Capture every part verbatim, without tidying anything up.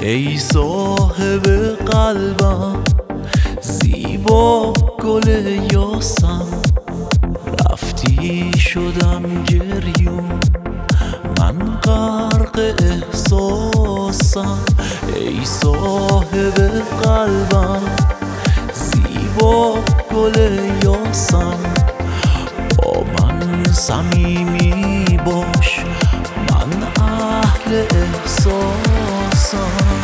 ای صاحب قلبم، زیبا گل یاسم، رفتی شدم گریون، من غرق احساسم. ای صاحب قلبم، زیبا گل یاسم، با من صمیمی باش، من اهل احساسم.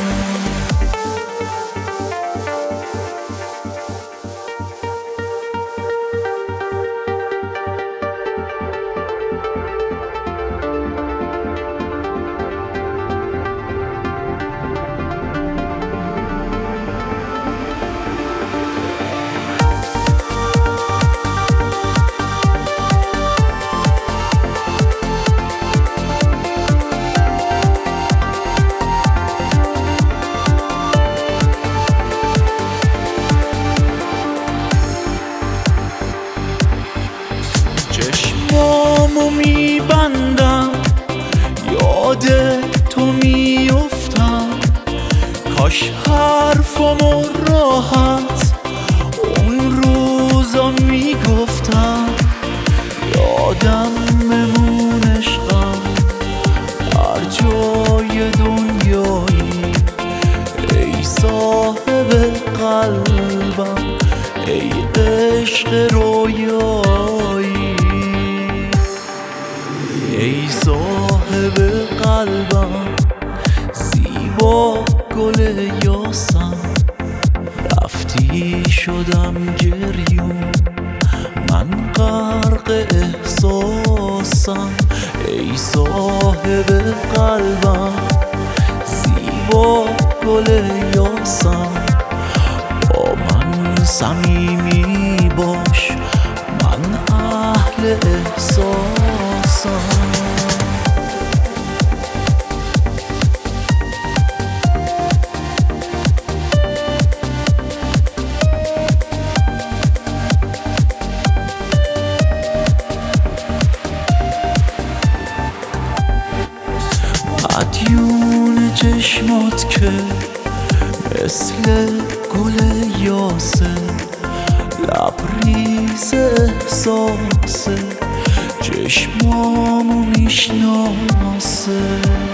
چشمامو میبندم، یاد تو میفتم، کاش حرفامو راحت اون روزا میگفتم. یادم ممون عشقم هر جای دنیایی، ای صاحب قلبم، ای عشق رویایی. ای صاحب قلبم، زیبا گل یاسم، رفتی شدم گریون، من غرق احساسم. ای صاحب قلبم، زیبا گل یاسم، با من صمیمی باش، من اهل احساسم. مدیون چشمات که مثل گل یاسه، لبریز احساسه، چشمامو میشناسه.